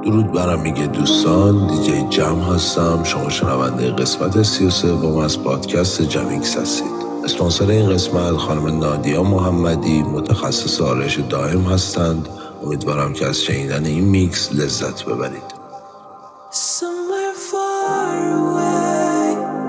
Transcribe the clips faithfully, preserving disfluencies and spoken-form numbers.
درود برم میگه دوستان، دیجی جم هستم. شما شنونده قسمت سی و سوم از پادکست جمیکس هستید. اسپانسر این قسمت خانم نادیا محمدی، متخصص آرایش دائم هستند. امیدوارم که از شنیدن این میکس لذت ببرید. Somewhere far away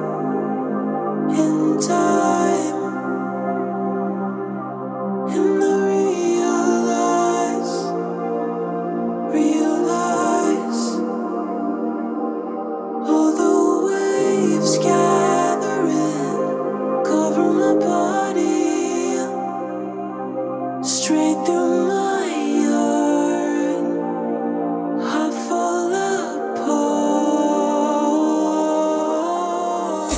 in time, and I realize, realize all the waves gathering, cover my body, straight through my heart, I fall apart.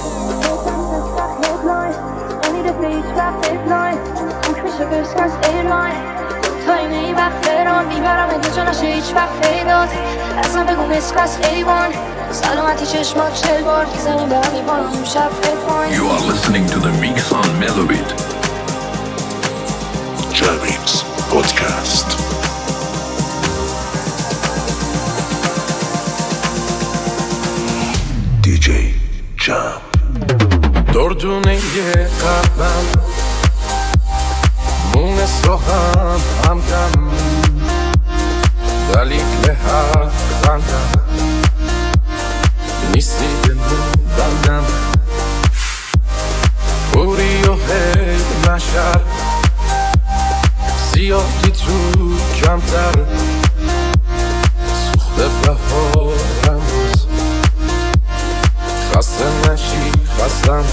I need a page back deadline. I'm Trisha Verskans airline. تا این ای وقت فران میبرم اگه جا نشه هیچ وقت پیدات. اصلا بگو مسکس ایوان سلامتی چشمات چل بار میزنیم برم میبارم امشب فکر. You are listening to the Mix on Melobit Jamix Podcast. دیجی جم. دردونه یه قلبم مونس رو هم همدم دلیل هر خندم نیستی به نون بندم بوری و هی مشر زیادی تو کمتر سوخته بهارم خسته نشی خستم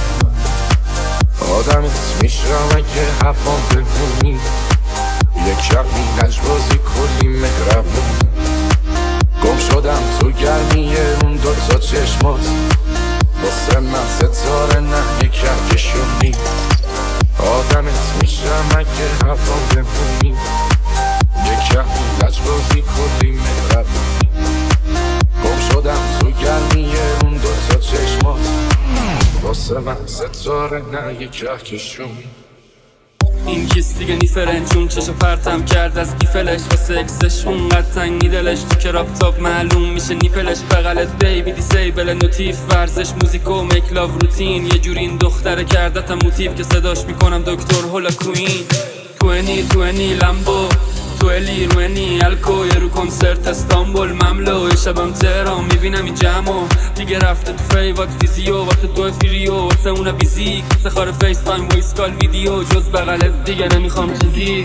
آدمت میشم اگه حفام بمونی یک کمی لجبازی کلی مهربون گم شدم تو گرمی اون دوتا چشمات واسه من ستاره نه یک کهکشونی آدمت میشم اگه حفام بمونی یک کمی لجبازی کلی مهربونی گم شدم تو گرمی اون دوتا چشمات واسه من ستاره نه یک کهکشون. این کیس دیگه نیفرنجون چشم پرتم کرد از گیفلش واسه اکسش اونقدر تنگ نیدلش تو کراپ تاپ معلوم میشه نیپلش بغلت بیبی دیسیبل نوتیف ورزش موزیک و میک لاو روتین یه جوری این دختره کردتم موتیف که صداش میکنم دکتر هولا کوین توینی توینی لمبو تویلی روینی الکو یه رو کنسرت استانبول مملو شبم تهران میبینم این جمعو دیگه رفته تو فیوات فیزیو واسه تو فیریو واسه اونه بیزیک واسه خار فیس تایم ویس کال ویدیو جز بغلت دیگه نمیخوام چیزی.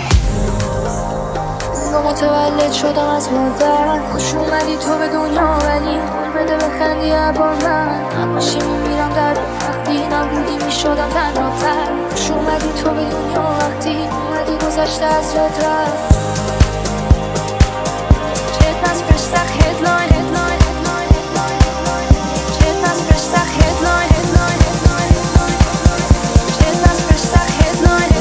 من متولد شدم از مردن خوش اومدی تو به دنیا ولی قول بده بخندی عبار من هماشی میمیرم در وقتی نبودی میشدم تنها تر خوش اومدی تو به دنیا وقتی اومدی گذشته از جات رفت چت از فرش سخ هدلاین چت از فرش سخ هدلاین چت از فرش سخ هدلاین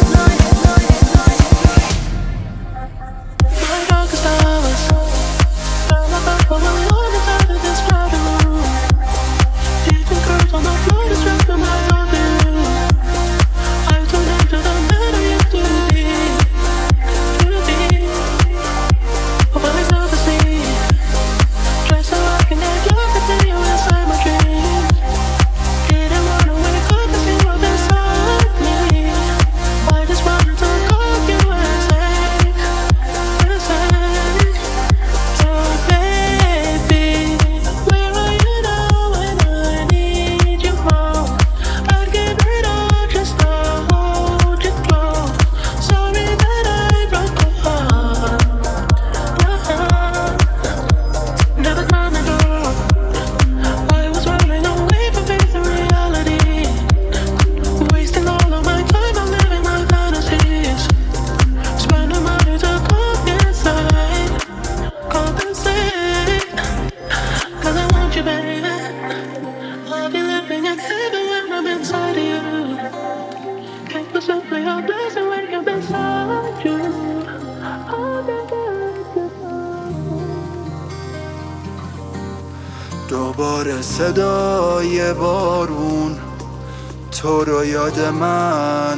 دوباره صدای بارون تو رو یاد من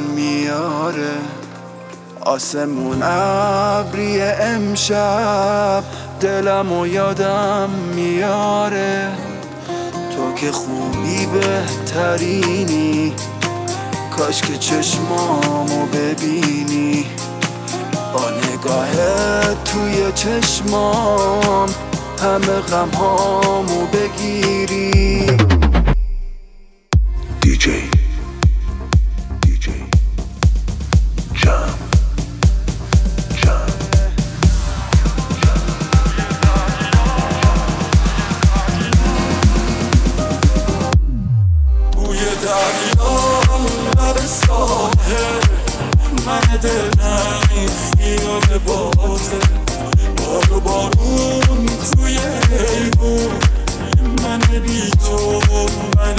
میاره، آسمون ابری امشب دلم و یادم میاره، تو که خوبی بهترینی، کاش که چشمامو ببینی، با نگاهت توی چشمام همه غمهامو بگیری. دیجی دیجی جم جم بوی دریا لب ساحل، من دلنگی خیال باطل، باد و بارون توی ایوون، من بی تو من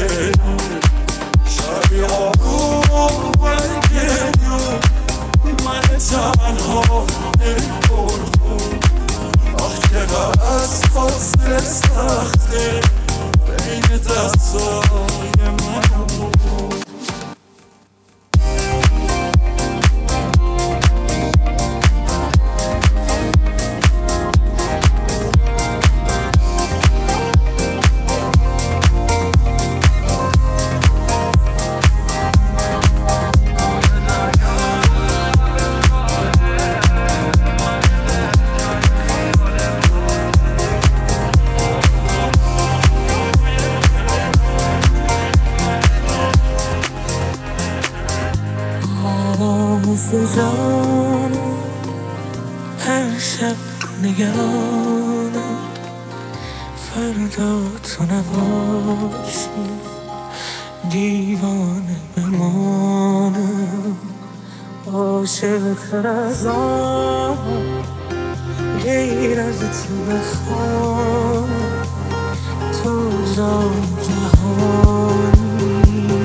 شبی آروم و گریون، من تنها پرخون، آخ چقدر از فاصله سخته بین دستای من و فوزان هر شب نگرانم، فردا تو نباشی دیوانه بمانم، عاشق تر از آن غیر از تو بخوانم، تو جان جهانی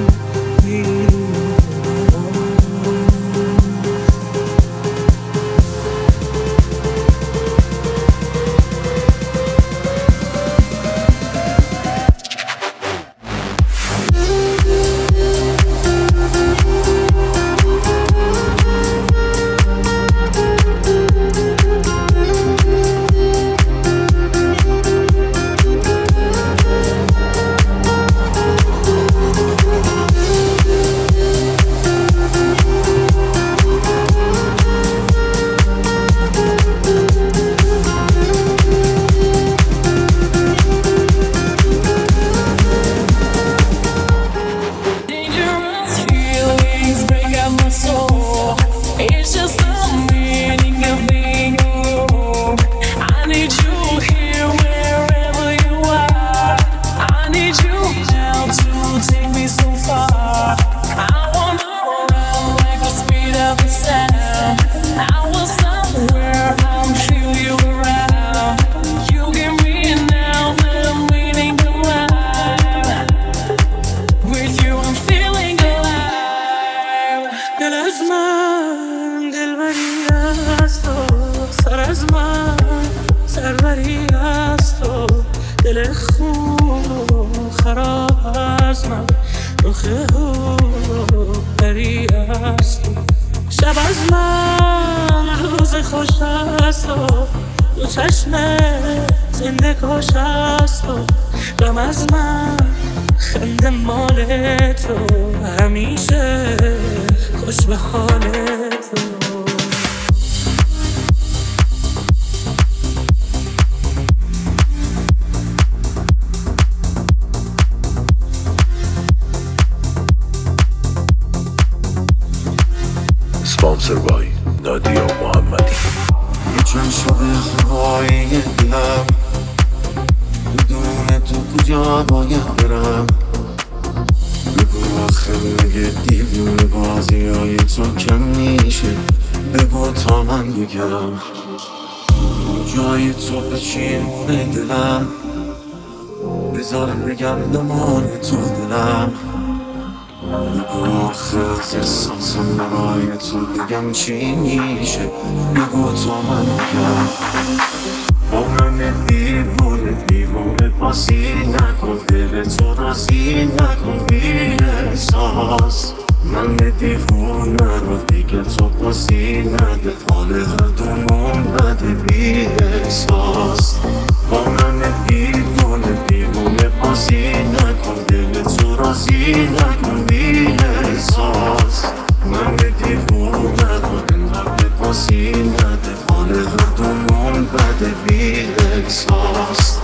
اسپانسر بای نادیا محمدی. یه چند شده خواهی دلم، بدون تو کجا باید برم، بگو آخه مگه دیوونه بازی های تو کم میشه، بگو تا من بگم جای تو بچینونه دلم، بذار بگم دمان تو دلم، بگو آخه احساسم برای تو بگم چی میشه، بگو تا من بگم با من دیوونه دیوونه بازی نکن، دل تو راضی نکن بی احساس، من دیوونه رو دیگه تو بازی نده، حال هر دومون بده بی احساس. بی نکن بی احساس من به دیوونه انقدر به پاسی نده حال هر دومون بده بی احساس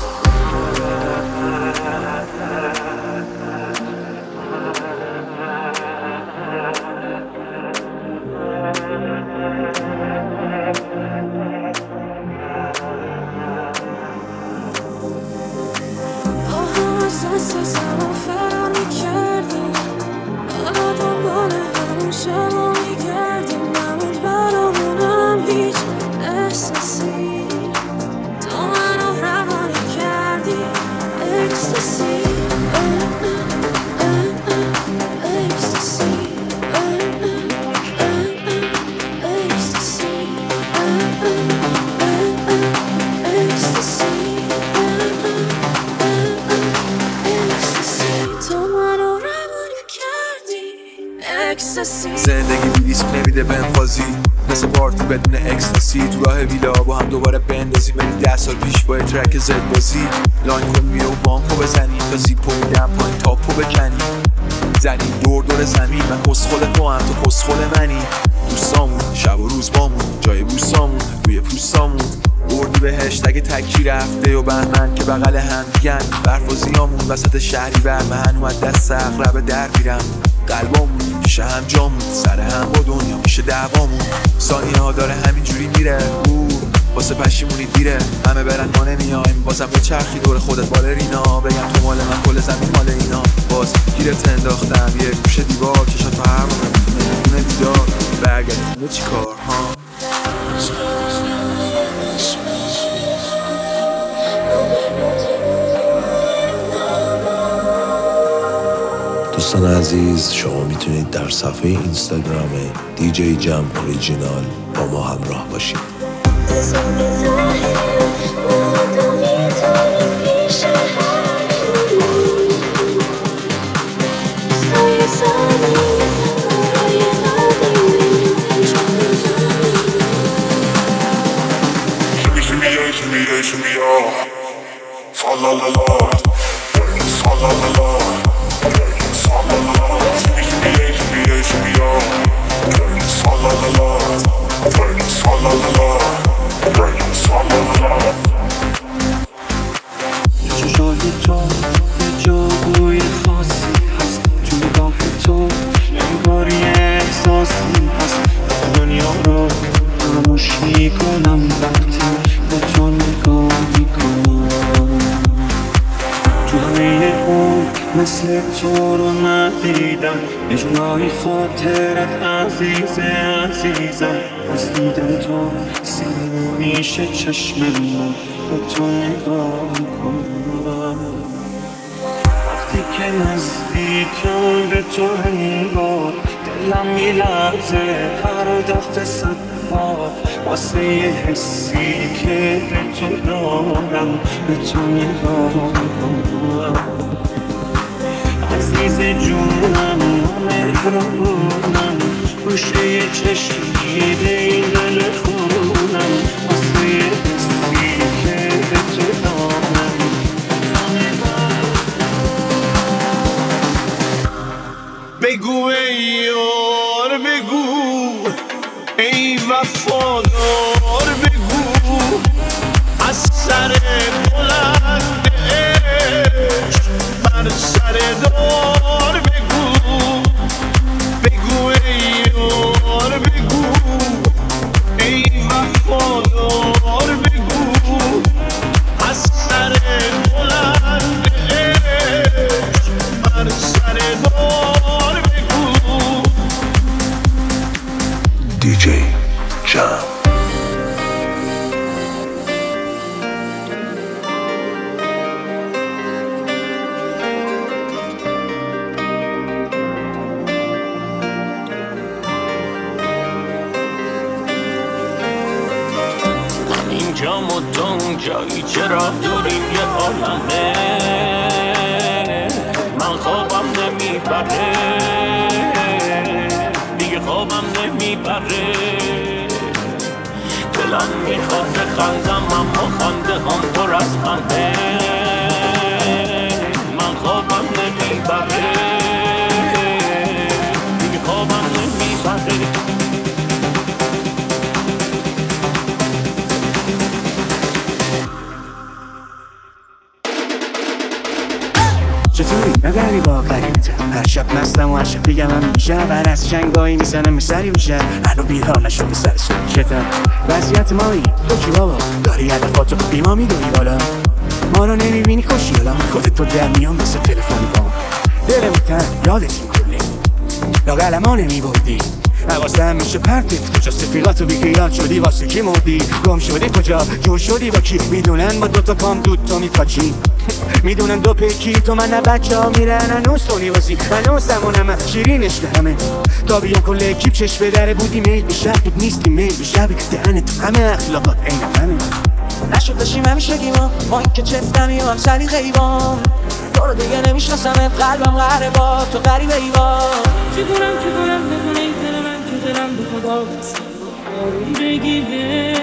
زندگی بی ریسک نمیده بنفازی مثل پارتی بدون اکستاسی تو راه ویلا با هم دوباره بندازی بری ده سال پیش با ترک زد بازی لاین کن میو بانکو بزنی تا زیپو میدم پایین تاپو بکنی زنی دور دور زمین من کسخل تو هم تو کسخل منی دوستامون شب و روز بامون جای بوسامون روی پوستامون بردی بهشت اگه تکی رفته و بهمن که بغل هم دیگن برف و زیامون وسط شهری برمهن اومد دست اغرب در میرم قلبامون میشه هم جامون سر هم با دنیا میشه دعوامون ثانیه ها داره همینجوری میره او واسه پشیمونی دیره همه برن ما نمیایم بازم به چرخی دور خودت بالرینا بگم تو مال من کل زمین مال اینا باز گیرت انداختم یه گوشه دیوار چشات تو هر موقع میتونه دیدار برگردی خونه چی کار ها دوستان عزیز شما میتونید در صفحه اینستاگرام دی جی جم اوریجینال با ما همراه باشید. مثل تو رو ندیدم یه جورایی خاطرت عزیز عزیزم از دیدن تو سیاه میشه چشم من به تو نگاه میکنم وقتی که نزدیکم به تو انگار دلم میلرزه هر دفعه صد بار واسه یه حسی که به تو دارم به تو نگاه میکنم عزیز جونم مهربونم گوشه یه چشمی به این دل خونم واسه یه حسی که به تو دارم بگو ای یار بگو ای وفادار بگو از سر بلند عشق بر سر دار بگو بگو ای یار بگو ای وفادار بگو از سر بلند عشق بر سر دار بگو دی جی جم اینجام و تو اونجایی چرا دوریم یه عالمه من خوابم نمیبره دیگه خوابم نمیبره دلم میخواد خندم اما خنده هم پر از خنده من خوابم نمیبره چطوری؟ نبری با قریبته هر شب مستم و هر شب بگم هم میشه هر از شنگایی میزنم سری میشه هنو بیدار نشده سر سوریشتم وضعیت مایی تو کی بابا داری هدفاتو بیما میدونی بالا ما رو نمیبینی خوشیالا خودت تو در میان مثل تلفنی با دل میتن یادتیم کلی لاغل ما نمیبردی حواسه هم میشه پرتت کجا سفیراتو بیخیال شدی واسه کی مردی گم شدی کجا جور شدی با کی میدونن با دوتا پام دود تو میپاچی میدونن دو پیکی تو من بچه ها میرن هنوز تونی بازی هنوز همونم شیرینش همه تا بیان کل اکیب چشم به دره بودی میل به شب نیستی میل به شب دهن تو همه اخلاقات این همه نشد داشتیم همیشه گیما ما این که چفتمی و هم سری خیبان تو رو دیگه نمیشناسمت قلبم قهره با تو قریبه ایوان چی کنم چی کنم بدون این دل من که دلم به خدا آروم بگیره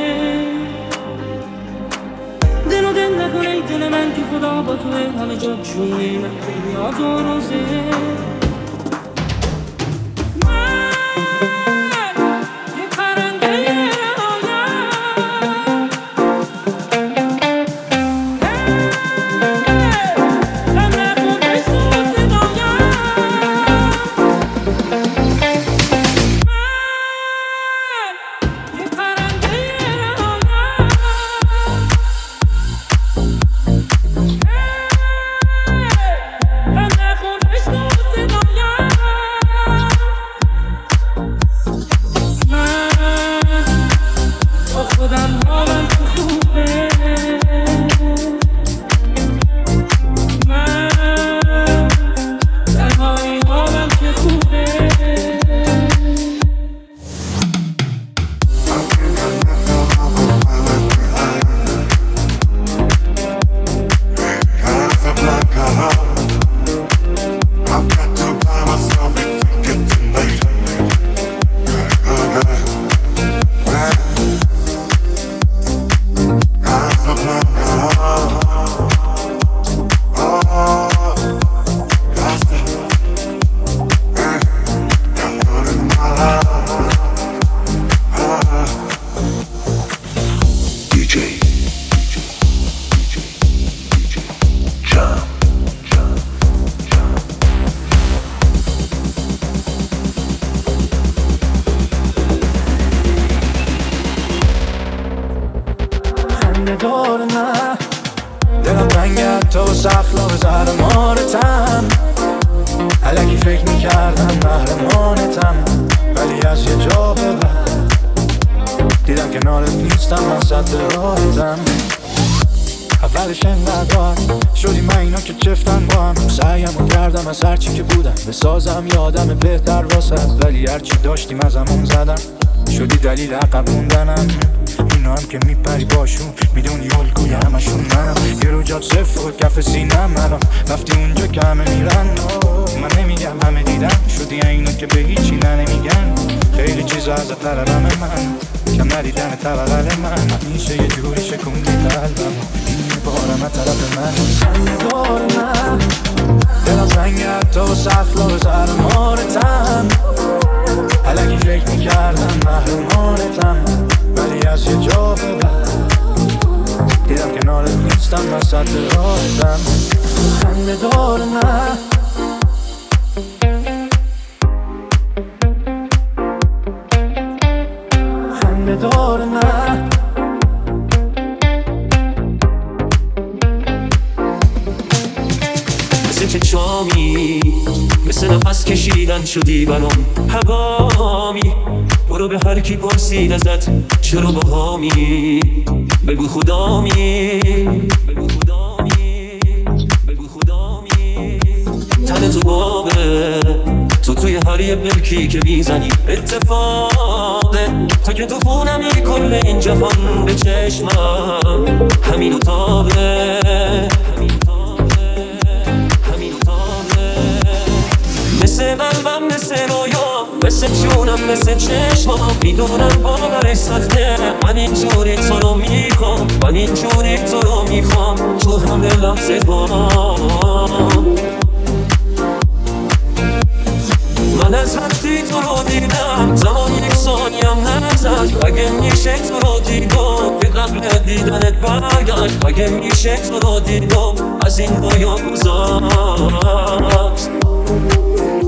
دل و دل نکنه ای دل من که خدا با توه همه جا جونه من دنیا دو روزه دلم رنگت تو سخلا به زهر مارتم الکی فکر میکردم محرمانتم ولی از یه جا به بعد دیدم کنارت نیستم من صد راحتم اولش انقدر شدی من اینا که چفتن با هم سعیم و کردم از هرچی که بودم بسازم یادم بهتر واسه ولی هرچی داشتیم از همون زدم شدی دلیل عقب موندنم اینا هم که میپری باشون میدونی الگوی همشون منم یه رو جات صفر و کف سینم الان رفتی اونجا که همه میرن من نمیگم همه دیدم شدی اینا که به هیچی نه نمیگن خیلی چیزا ازت طلبم من کم ندیدن طبقل من همیشه یه جوری شکوندی قلبم این بارم از طرف من دور من دلم زنگت تو سخلا به زهر مارتم الکی فکر میکردم محرمانتم ولی از یه جا به بعد دیدم کنارت نیستم من صد راحتم خنده دور من خنده دور من مثل که چامی مثل نفس کشیدن شدی برام هوامی برو به هر کی پرسید ازت چرا با همی بگو خدامی بگو خدامی بگو خدامی تن تو بابه تو توی هر یه ملکی که میزنی اتفاقه تو که تو خونمی کل این جهان به چشمم همین اتاقه مثل قلبم مثل رویا مثل جونم مثل چشمام میدونم باورش سخته من اینجوری تو رو میخوام من اینجوری تو رو میخوام تو همه لحظه بام من از وقتی تو رو دیدم زمان یک ثانیم نگذشت اگه میشه تو رو دیدم به قبل دیدنت برگشت اگه میشه تو رو دیدم از این بایا گذاشت.